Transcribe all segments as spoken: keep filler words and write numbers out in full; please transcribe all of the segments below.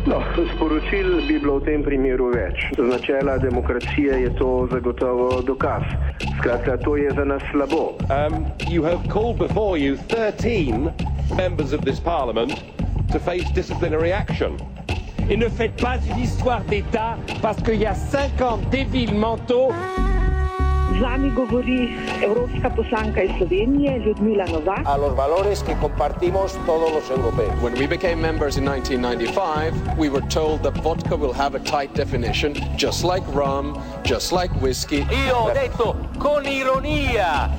No, sporočil bi bilo v tem primeru več. Z načela demokracije je to zagotovo dokaz. Skratka, to je za nas slabo. Um, you have called before you thirteen members of this parliament to face disciplinary action. Et ne faites pas une histoire d'État parce qu'il y a cinquante débiles mentaux. Z vami govori evropska poslanka iz Slovenije, Ljudmila Novak. A los valores que compartimos todos los europeos. When we became members in nineteen ninety-five, we were told that vodka will have a tight definition, just like rum, just like whiskey. Io ho detto con ironia.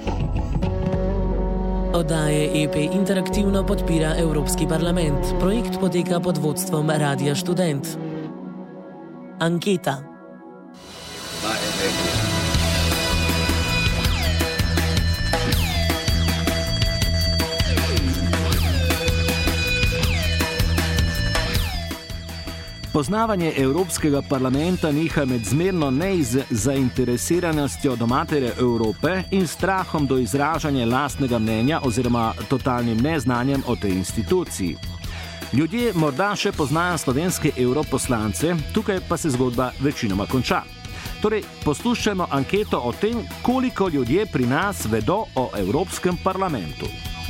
Oddaje E P interaktivno podpira Evropski parlament. Projekt poteka pod vodstvom Radia Študent. Anketa. Poznavanje Evropskega parlamenta niha med zmerno nezainteresiranostjo do matere Evrope in strahom do izražanja lastnega mnenja oziroma totalnim neznanjem o tej instituciji. Ljudje morda še poznajo slovenske evroposlance, tukaj pa se zgodba večinoma konča. Torej, poslušajmo anketo o tem, koliko ljudje pri nas vedo o Evropskem parlamentu.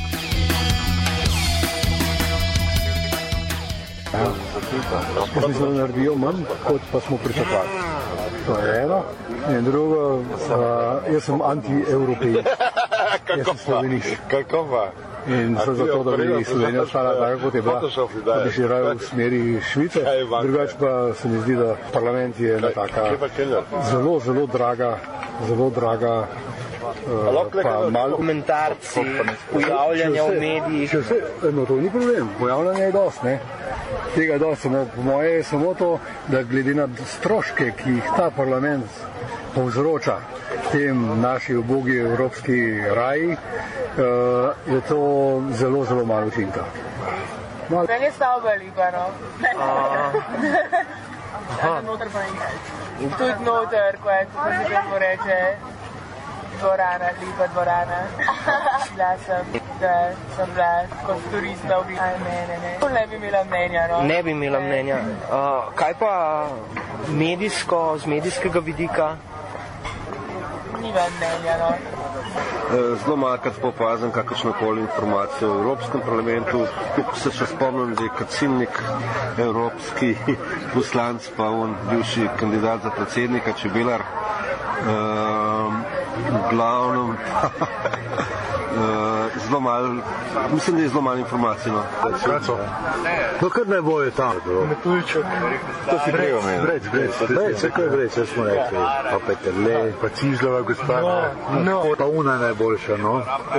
Smo se naredijo manj, kot pa smo pričakovali. To je eno. In drugo, uh, jaz sem anti-evropejec. Jaz sem Sloveniš. Kako pa? In so zato, da bi Slovenija ostala tako, kot je bila, da bi še raje v smeri Švice. Drugač pa se mi zdi, da parlament je ena taka zelo, zelo draga, zelo draga, uh, pa malo komentarci, pojavljanja v medijih. No, to ni problem, pojavljanje je dost, ne? Tega dosti, no, po moje je samo to, da glede na stroške, ki jih ta parlament povzroča tem naši ubogi evropski raji, uh, je to zelo, zelo malo učinka. Malo... Meni je stavba lepa, no. In tudi noter, ko je, kako se temu reče, dvorana, lepa dvorana. Bila sem, da sem bila kot turista v Aj, ne, ne, ne. Ne bi imela mnenja, no. Ne bi imela mnenja. Uh, kaj pa medijsko, z medijskega vidika? Nima mnenja, no. Zelo malkrat popazim kakršnokoli informacijo o Evropskem parlamentu. Tukaj se še spomnim, da je Kacilnik evropski poslanc, pa on bivši kandidat za predsednika Čebelar. Um, v glavnem uh, zelo malo, mislim, da je zelo malo informacij, no. Kraco? No, kar ne boje tam. Metujček. To si treba meni. Brec, brec, brec, kako je brec, smo rekli. Pa Peterle, pa Cižlova gospa. No, no. Pa una najboljša, no.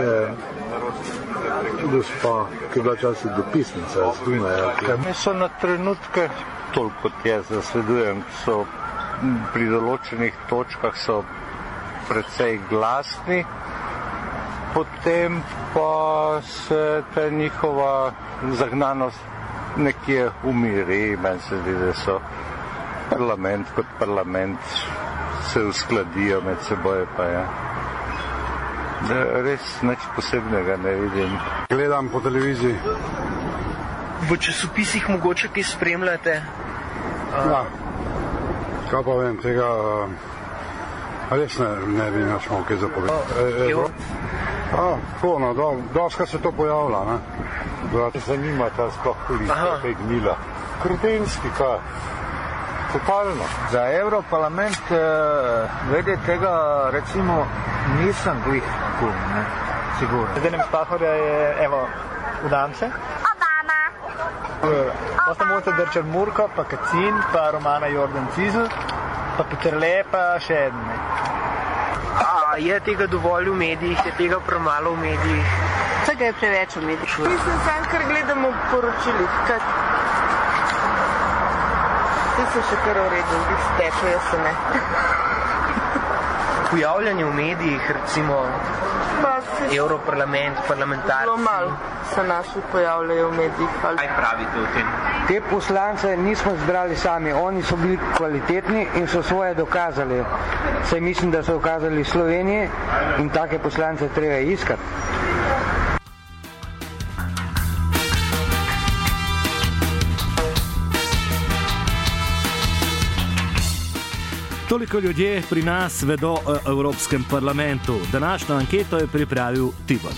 Gospa, ki je bila časih dopisnica z Dunaja. Mi so na trenutke, toliko kot jaz zasledujem, so pri določenih točkah so precej glasni, potem pa se ta njihova zagnanost nekje umiri. Meni se zdi, da so parlament kot parlament se uskladijo med seboj, pa je. Da res nič posebnega ne vidim. Gledam po televiziji. V časopisih mogoče kaj spremljate? Ja. Kaj pa vem, tega res ne, ne bi naš malo kaj zapovedati. A, tako, no, do, doska se to pojavlja, ne. Te zanima ta sploh lista, kaj gnila. Kretenski, kaj? Totalno. Za Evroparlament, glede tega, recimo, nisem glih cool, ne, sigurno. Zdaj Pahorja je, evo, udam se. Potem morate Drčar Murko, pa Kacin, pa Romana Jordan Cizl, pa Peterle, pa še eden. A je tega dovolj v medijih, je tega premalo v medijih? Vsega je preveč v medijih. Mislim, sam, kar gledamo v poročilih. Kaj... Vsi so še kar v redu, stečejo se ne. Pojavljanje v medijih, recimo Evroparlament, parlamentarci. Zelo malo se naši pojavljajo v medijih. Kaj pravite o tem? Te poslance nismo zbrali sami, oni so bili kvalitetni in so svoje dokazali. Saj mislim, da so dokazali Sloveniji in take poslance treba iskati. Toliko ljudje pri nas vedo o Evropskem parlamentu. Današnjo anketo je pripravil Tibor.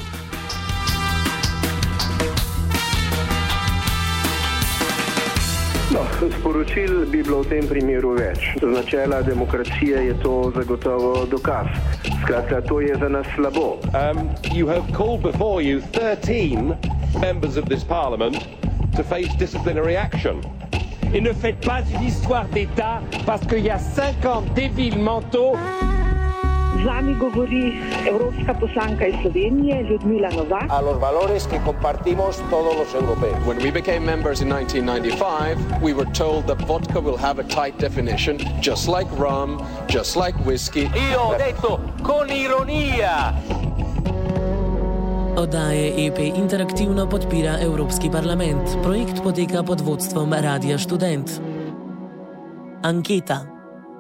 No, sporočil bi bilo v tem primeru več. Z načela demokracije je to zagotovo dokaz. Skratka, to je za nas slabo. Um, you have called before you thirteen members of this parliament to face disciplinary action. Et ne faites pas une histoire d'État parce qu'il y a cinquante débiles mentaux. Z vami govori evropska poslanka iz Slovenije, Ljudmila Novak. A los valores que compartimos todos los europeos. When we became members in nineteen ninety-five, we were told that vodka will have a tight definition, just like rum, just like whiskey. Io ho detto con ironia. Oddaje E P interaktivno podpira Evropski parlament. Projekt poteka pod vodstvom Radia Študent. Anketa.